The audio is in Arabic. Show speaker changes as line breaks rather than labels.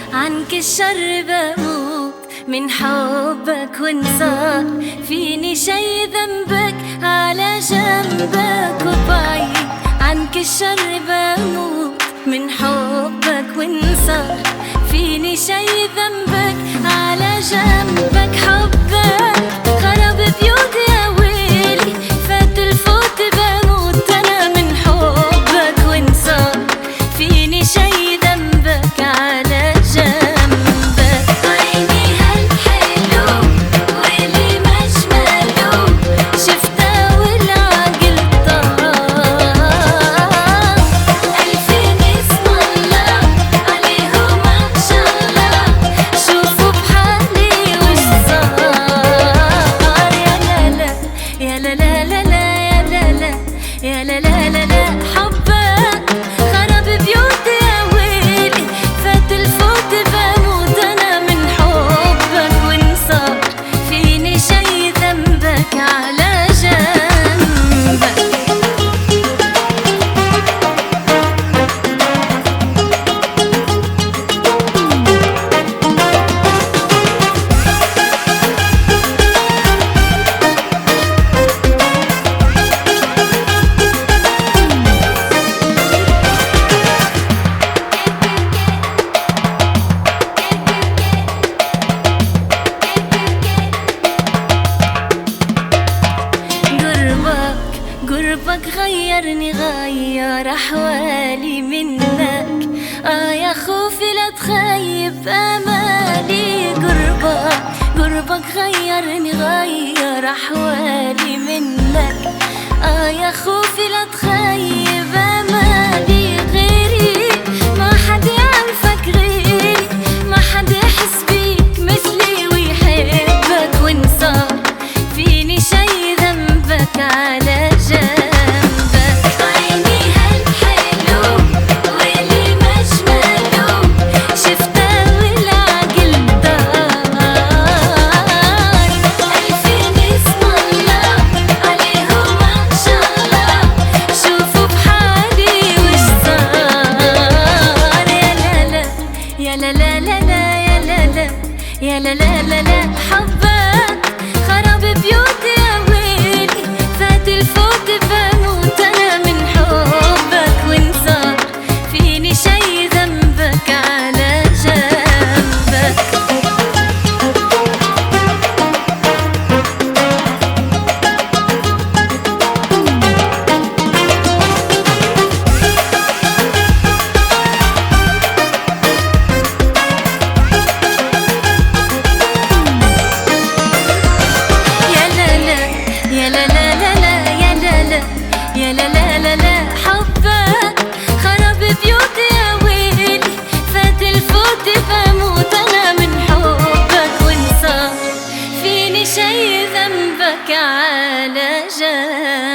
عنك الشر بموت من حبك وانصار فيني شي ذنبك على جنبك وبعيد. عنك الشر بموت من حبك وانصار فيني شي ذنبك على جنبك. حبك خرب بيوتي يا ويلي فات الفوت بموت أنا من حبك وانصار فيني شي ذنبك على جنبك. عيني هالحلو واللي مجمله شفته والعقل طار. ألفين اسم الله عليهم ما شاء الله شوفوا بحالي وش صار. يا لا لا لا لا يا لا لا لا يا لا لا لا لا. حبك خرب بيوتي يا ويلي فات الفوت بموت أنا من حبك وانصار فيني شي ذنبك على جنبك. قربك غيرني غير أحوالي منك يا خوفي لا تخيب أمالي. قربك غيرني غير أحوالي منك يا خوفي لا تخيب أمالي. غيري ما حد يعرفك غيري ما حد يحس بيك مثلي ويحبك وانصار فيني شي ذنبك على جنبك. عيني هالحلو واللي مجمله شفته والعقل دار. ألفين اسم الله عليهم ما شاء الله شوفوا بحالي وش صار. يا لا لا لا لا يا لا لا لا يا لا لا لا لا. حبك خرب بيوتي يا ويلي فات الفوت بموت أنا من حبك وانصار فيني شي ذنبك على جنبك. يا لا لا لا لا يا لا لا يا لا لا لا لا. حبك خرب بيوتي يا ويلي فات الفوت بموت أنا من حبك وانصار فيني شي ذنبك على جنبك.